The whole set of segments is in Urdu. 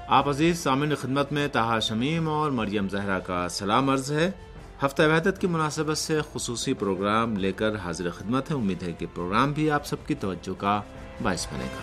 آپ عزیز سامعین خدمت میں طاہا شمیم اور مریم زہرا کا سلام عرض ہے۔ ہفتہ وحدت کی مناسبت سے خصوصی پروگرام لے کر حاضر خدمت ہے۔ امید ہے کہ پروگرام بھی آپ سب کی توجہ کا باعث بنے گا۔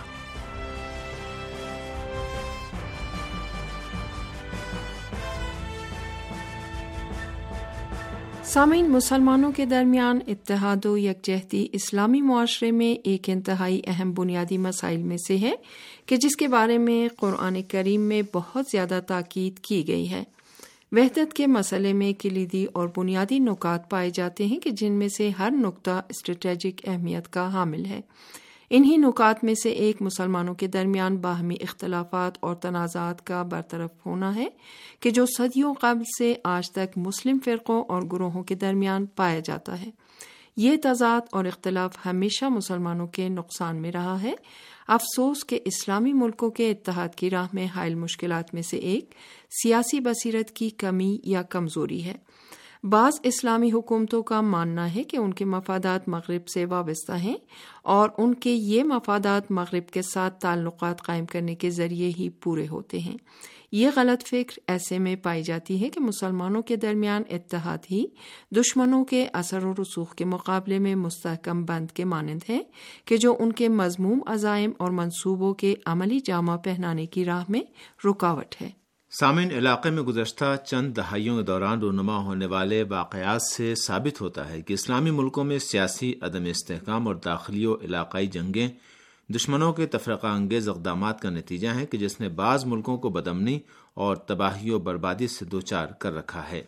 سامعین، مسلمانوں کے درمیان اتحاد و یکجہتی اسلامی معاشرے میں ایک انتہائی اہم بنیادی مسائل میں سے ہے کہ جس کے بارے میں قرآن کریم میں بہت زیادہ تاکید کی گئی ہے۔ وحدت کے مسئلے میں کلیدی اور بنیادی نکات پائے جاتے ہیں کہ جن میں سے ہر نقطہ اسٹریٹجک اہمیت کا حامل ہے۔ انہی نکات میں سے ایک مسلمانوں کے درمیان باہمی اختلافات اور تنازعات کا برطرف ہونا ہے کہ جو صدیوں قبل سے آج تک مسلم فرقوں اور گروہوں کے درمیان پایا جاتا ہے۔ یہ تضاد اور اختلاف ہمیشہ مسلمانوں کے نقصان میں رہا ہے۔ افسوس کہ اسلامی ملکوں کے اتحاد کی راہ میں حائل مشکلات میں سے ایک سیاسی بصیرت کی کمی یا کمزوری ہے۔ بعض اسلامی حکومتوں کا ماننا ہے کہ ان کے مفادات مغرب سے وابستہ ہیں اور ان کے یہ مفادات مغرب کے ساتھ تعلقات قائم کرنے کے ذریعے ہی پورے ہوتے ہیں۔ یہ غلط فکر ایسے میں پائی جاتی ہے کہ مسلمانوں کے درمیان اتحاد ہی دشمنوں کے اثر و رسوخ کے مقابلے میں مستحکم بند کے مانند ہے کہ جو ان کے مذموم عزائم اور منصوبوں کے عملی جامہ پہنانے کی راہ میں رکاوٹ ہے۔ سامعین، علاقے میں گزشتہ چند دہائیوں کے دوران رونما ہونے والے واقعات سے ثابت ہوتا ہے کہ اسلامی ملکوں میں سیاسی عدم استحکام اور داخلی و علاقائی جنگیں دشمنوں کے تفرقہ انگیز اقدامات کا نتیجہ ہیں کہ جس نے بعض ملکوں کو بدامنی اور تباہی و بربادی سے دوچار کر رکھا ہے۔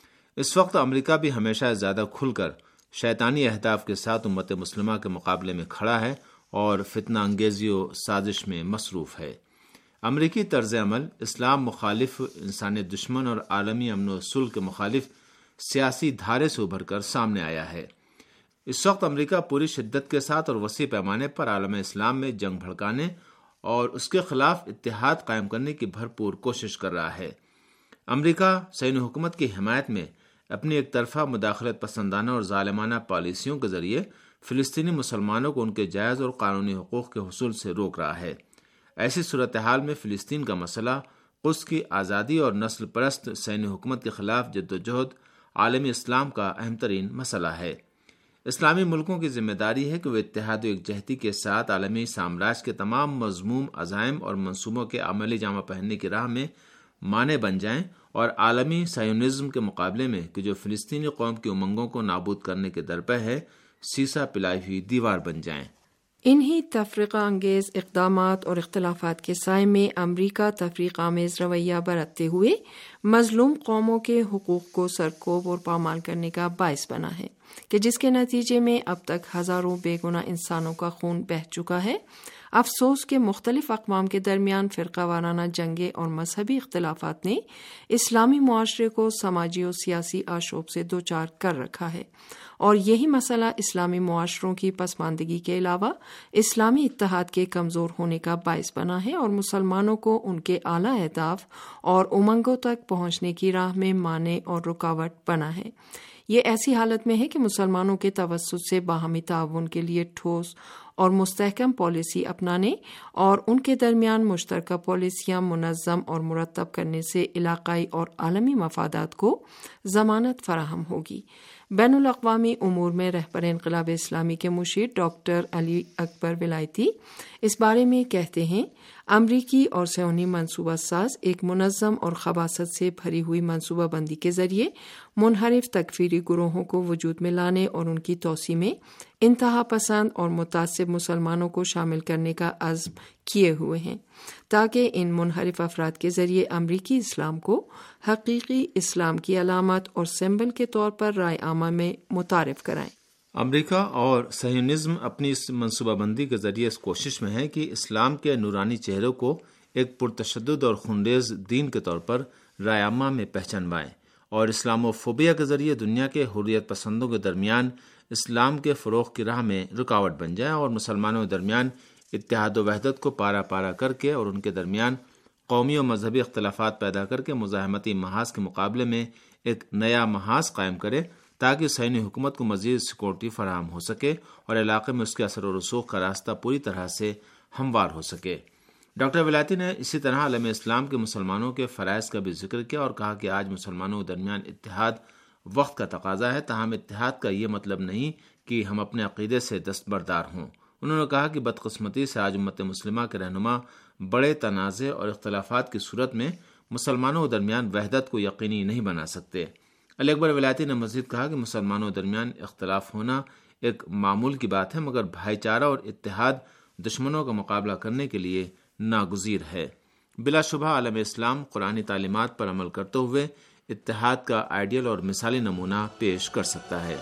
اس وقت امریکہ بھی ہمیشہ زیادہ کھل کر شیطانی اہداف کے ساتھ امت مسلمہ کے مقابلے میں کھڑا ہے اور فتنہ انگیزی و سازش میں مصروف ہے۔ امریکی طرز عمل اسلام مخالف، انسانیت دشمن اور عالمی امن و صلح کے مخالف سیاسی دھارے سے ابھر کر سامنے آیا ہے۔ اس وقت امریکہ پوری شدت کے ساتھ اور وسیع پیمانے پر عالم اسلام میں جنگ بھڑکانے اور اس کے خلاف اتحاد قائم کرنے کی بھرپور کوشش کر رہا ہے۔ امریکہ صہیونی حکومت کی حمایت میں اپنی ایک طرفہ مداخلت پسندانہ اور ظالمانہ پالیسیوں کے ذریعے فلسطینی مسلمانوں کو ان کے جائز اور قانونی حقوق کے حصول سے روک رہا ہے۔ ایسی صورتحال میں فلسطین کا مسئلہ، قدس کی آزادی اور نسل پرست صہیونی حکومت کے خلاف جدوجہد عالمی اسلام کا اہم ترین مسئلہ ہے۔ اسلامی ملکوں کی ذمہ داری ہے کہ وہ اتحاد و یکجہتی کے ساتھ عالمی سامراج کے تمام مذموم عزائم اور منصوبوں کے عملی جامہ پہننے کی راہ میں مانع بن جائیں اور عالمی صہیونزم کے مقابلے میں کہ جو فلسطینی قوم کی امنگوں کو نابود کرنے کے درپے ہے، سیسا پلائی ہوئی دیوار بن جائیں۔ انہی تفرقہ انگیز اقدامات اور اختلافات کے سائے میں امریکہ تفریق آمیز رویہ برتتے ہوئے مظلوم قوموں کے حقوق کو سرکوب اور پامال کرنے کا باعث بنا ہے کہ جس کے نتیجے میں اب تک ہزاروں بے گناہ انسانوں کا خون بہہ چکا ہے۔ افسوس کہ مختلف اقوام کے درمیان فرقہ وارانہ جنگیں اور مذہبی اختلافات نے اسلامی معاشرے کو سماجی اور سیاسی آشوب سے دوچار کر رکھا ہے، اور یہی مسئلہ اسلامی معاشروں کی پسماندگی کے علاوہ اسلامی اتحاد کے کمزور ہونے کا باعث بنا ہے اور مسلمانوں کو ان کے اعلیٰ اہداف اور امنگوں تک پہنچنے کی راہ میں مانع اور رکاوٹ بنا ہے۔ یہ ایسی حالت میں ہے کہ مسلمانوں کے توسط سے باہمی تعاون کے لیے ٹھوس اور مستحکم پالیسی اپنانے اور ان کے درمیان مشترکہ پالیسیاں منظم اور مرتب کرنے سے علاقائی اور عالمی مفادات کو ضمانت فراہم ہوگی۔ بین الاقوامی امور میں رہبر انقلاب اسلامی کے مشیر ڈاکٹر علی اکبر ولایتی اس بارے میں کہتے ہیں، امریکی اور صہیونی منصوبہ ساز ایک منظم اور خباثت سے بھری ہوئی منصوبہ بندی کے ذریعے منحرف تکفیری گروہوں کو وجود میں لانے اور ان کی توسیع میں انتہا پسند اور متعصب مسلمانوں کو شامل کرنے کا عزم کیے ہوئے ہیں تاکہ ان منحرف افراد کے ذریعے امریکی اسلام کو حقیقی اسلام کی علامت اور سمبل کے طور پر رائے عامہ میں متعارف کرائیں۔ امریکہ اور صہیونزم اپنی اس منصوبہ بندی کے ذریعے اس کوشش میں ہے کہ اسلام کے نورانی چہروں کو ایک پرتشدد اور خونریز دین کے طور پر رائے عامہ میں پہچانوائیں اور اسلامو فوبیا کے ذریعے دنیا کے حریت پسندوں کے درمیان اسلام کے فروغ کی راہ میں رکاوٹ بن جائے اور مسلمانوں کے درمیان اتحاد و وحدت کو پارا پارا کر کے اور ان کے درمیان قومی و مذہبی اختلافات پیدا کر کے مزاحمتی محاذ کے مقابلے میں ایک نیا محاذ قائم کرے تاکہ صہیونی حکومت کو مزید سیکورٹی فراہم ہو سکے اور علاقے میں اس کے اثر و رسوخ کا راستہ پوری طرح سے ہموار ہو سکے۔ ڈاکٹر ولایتی نے اسی طرح عالم اسلام کے مسلمانوں کے فرائض کا بھی ذکر کیا اور کہا کہ آج مسلمانوں کے درمیان اتحاد وقت کا تقاضا ہے، تاہم اتحاد کا یہ مطلب نہیں کہ ہم اپنے عقیدے سے دستبردار ہوں۔ انہوں نے کہا کہ بدقسمتی سے آج امت مسلمہ کے رہنما بڑے تنازع اور اختلافات کی صورت میں مسلمانوں کے درمیان وحدت کو یقینی نہیں بنا سکتے۔ علی اکبر ولایتی نے مزید کہا کہ مسلمانوں کے درمیان اختلاف ہونا ایک معمول کی بات ہے، مگر بھائی چارہ اور اتحاد دشمنوں کا مقابلہ کرنے کے لیے ناگزیر ہے۔ بلا شبہ عالم اسلام قرآنی تعلیمات پر عمل کرتے ہوئے اتحاد کا آئیڈیل اور مثالی نمونہ پیش کر سکتا ہے۔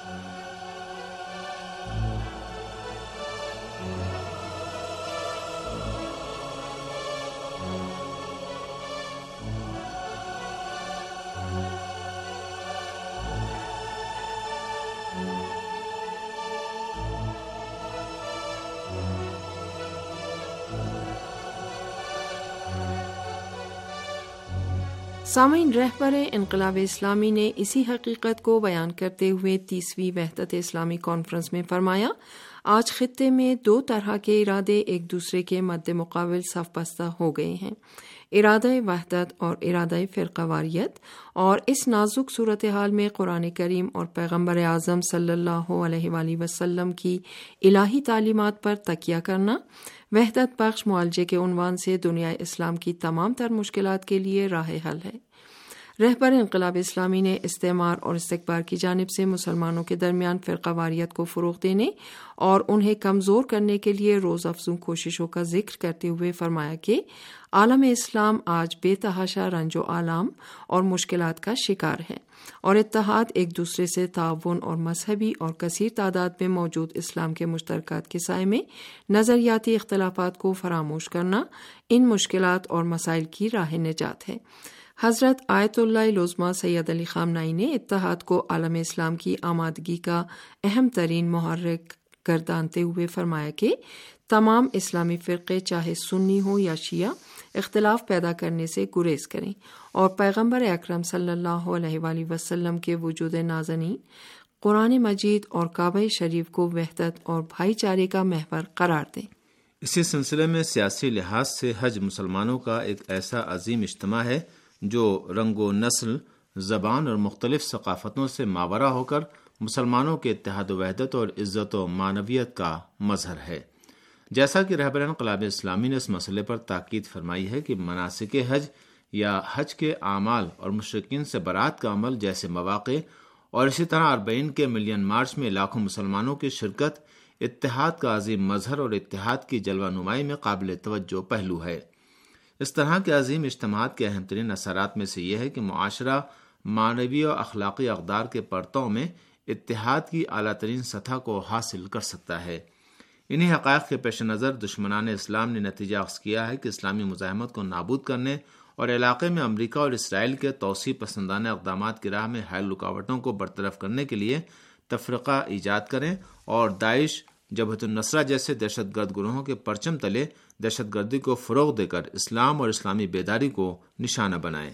سامعین، رہبر انقلاب اسلامی نے اسی حقیقت کو بیان کرتے ہوئے 30ویں وحدت اسلامی کانفرنس میں فرمایا، آج خطے میں دو طرح کے ارادے ایک دوسرے کے مد مقابل صف بستہ ہو گئے ہیں، ارادہ وحدت اور ارادہ فرقہ واریت، اور اس نازک صورتحال میں قرآن کریم اور پیغمبر اعظم صلی اللہ علیہ وآلہ وسلم کی الہی تعلیمات پر تکیہ کرنا وحدت بخش معالجے کے عنوان سے دنیا اسلام کی تمام تر مشکلات کے لیے راہ حل ہے۔ رہبر انقلاب اسلامی نے استعمار اور استکبار کی جانب سے مسلمانوں کے درمیان فرقہ واریت کو فروغ دینے اور انہیں کمزور کرنے کے لیے روز افزوں کوششوں کا ذکر کرتے ہوئے فرمایا کہ عالم اسلام آج بے تحاشا رنج و آلام اور مشکلات کا شکار ہے، اور اتحاد ایک دوسرے سے تعاون اور مذہبی اور کثیر تعداد میں موجود اسلام کے مشترکات کے سائے میں نظریاتی اختلافات کو فراموش کرنا ان مشکلات اور مسائل کی راہ نجات ہے۔ حضرت آیت اللہ العظمیٰ سید علی خامنہئی نے اتحاد کو عالم اسلام کی آمادگی کا اہم ترین محرک گردانتے ہوئے فرمایا کہ تمام اسلامی فرقے چاہے سنی ہو یا شیعہ اختلاف پیدا کرنے سے گریز کریں اور پیغمبر اکرم صلی اللہ علیہ وآلہ وسلم کے وجود نازنین، قرآن مجید اور کعبہ شریف کو وحدت اور بھائی چارے کا محور قرار دیں۔ اسی سلسلے میں سیاسی لحاظ سے حج مسلمانوں کا ایک ایسا عظیم اجتماع ہے جو رنگ و نسل، زبان اور مختلف ثقافتوں سے ماورا ہو کر مسلمانوں کے اتحاد و وحدت اور عزت و معنویت کا مظہر ہے۔ جیسا کہ رہبر انقلاب اسلامی نے اس مسئلے پر تاکید فرمائی ہے کہ مناسک حج یا حج کے اعمال اور مشرکین سے برات کا عمل جیسے مواقع اور اسی طرح 40 کے ملین مارچ میں لاکھوں مسلمانوں کی شرکت اتحاد کا عظیم مظہر اور اتحاد کی جلوہ نمائی میں قابل توجہ پہلو ہے۔ اس طرح کے عظیم اجتماعات کے اہم ترین اثرات میں سے یہ ہے کہ معاشرہ معنوی و اخلاقی اقدار کے پرتوں میں اتحاد کی اعلیٰ ترین سطح کو حاصل کر سکتا ہے۔ انہی حقائق کے پیش نظر دشمنان اسلام نے نتیجہ اخذ کیا ہے کہ اسلامی مزاحمت کو نابود کرنے اور علاقے میں امریکہ اور اسرائیل کے توسیع پسندانہ اقدامات کی راہ میں حائل رکاوٹوں کو برطرف کرنے کے لیے تفرقہ ایجاد کریں اور داعش، جبہت النصرہ جیسے دہشت گرد گروہوں کے پرچم تلے دہشت گردی کو فروغ دے کر اسلام اور اسلامی بیداری کو نشانہ بنائیں۔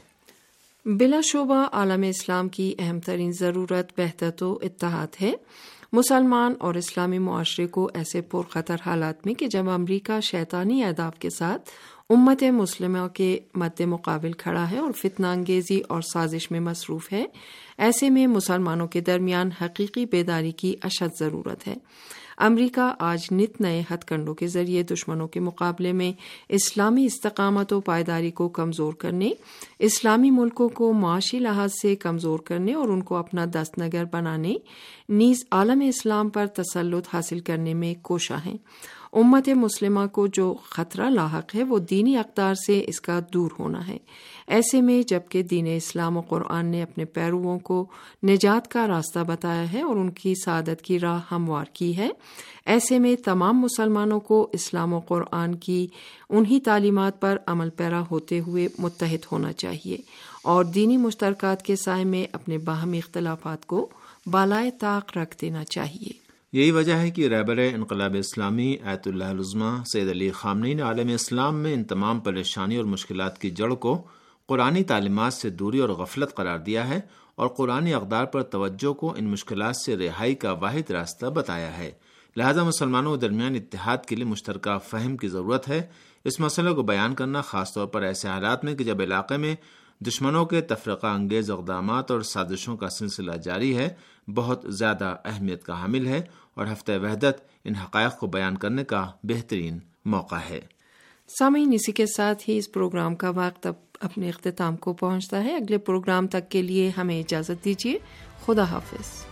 بلا شبہ عالم اسلام کی اہم ترین ضرورت وحدت و اتحاد ہے۔ مسلمان اور اسلامی معاشرے کو ایسے پرخطر حالات میں کہ جب امریکہ شیطانی اہداف کے ساتھ امت مسلمہ کے مد مقابل کھڑا ہے اور فتنہ انگیزی اور سازش میں مصروف ہے، ایسے میں مسلمانوں کے درمیان حقیقی بیداری کی اشد ضرورت ہے۔ امریکہ آج نت نئے ہتھ کنڈوں کے ذریعے دشمنوں کے مقابلے میں اسلامی استقامت و پائیداری کو کمزور کرنے، اسلامی ملکوں کو معاشی لحاظ سے کمزور کرنے اور ان کو اپنا دست نگر بنانے نیز عالم اسلام پر تسلط حاصل کرنے میں کوشاں ہیں۔ امت مسلمہ کو جو خطرہ لاحق ہے وہ دینی اقدار سے اس کا دور ہونا ہے۔ ایسے میں جبکہ دین اسلام و قرآن نے اپنے پیرووں کو نجات کا راستہ بتایا ہے اور ان کی سعادت کی راہ ہموار کی ہے، ایسے میں تمام مسلمانوں کو اسلام و قرآن کی انہی تعلیمات پر عمل پیرا ہوتے ہوئے متحد ہونا چاہیے اور دینی مشترکات کے سائے میں اپنے باہمی اختلافات کو بالائے طاق رکھ دینا چاہیے۔ یہی وجہ ہے کہ رہبر انقلاب اسلامی آیت اللہ العظمیٰ سید علی خامنہئی نے عالم اسلام میں ان تمام پریشانی اور مشکلات کی جڑ کو قرآنی تعلیمات سے دوری اور غفلت قرار دیا ہے اور قرآنی اقدار پر توجہ کو ان مشکلات سے رہائی کا واحد راستہ بتایا ہے۔ لہذا مسلمانوں کے درمیان اتحاد کے لیے مشترکہ فہم کی ضرورت ہے۔ اس مسئلے کو بیان کرنا خاص طور پر ایسے حالات میں کہ جب علاقے میں دشمنوں کے تفرقہ انگیز اقدامات اور سازشوں کا سلسلہ جاری ہے، بہت زیادہ اہمیت کا حامل ہے، اور ہفتہ وحدت ان حقائق کو بیان کرنے کا بہترین موقع ہے۔ سامعین، اسی کے ساتھ ہی اس پروگرام کا وقت اب اپنے اختتام کو پہنچتا ہے۔ اگلے پروگرام تک کے لیے ہمیں اجازت دیجیے۔ خدا حافظ۔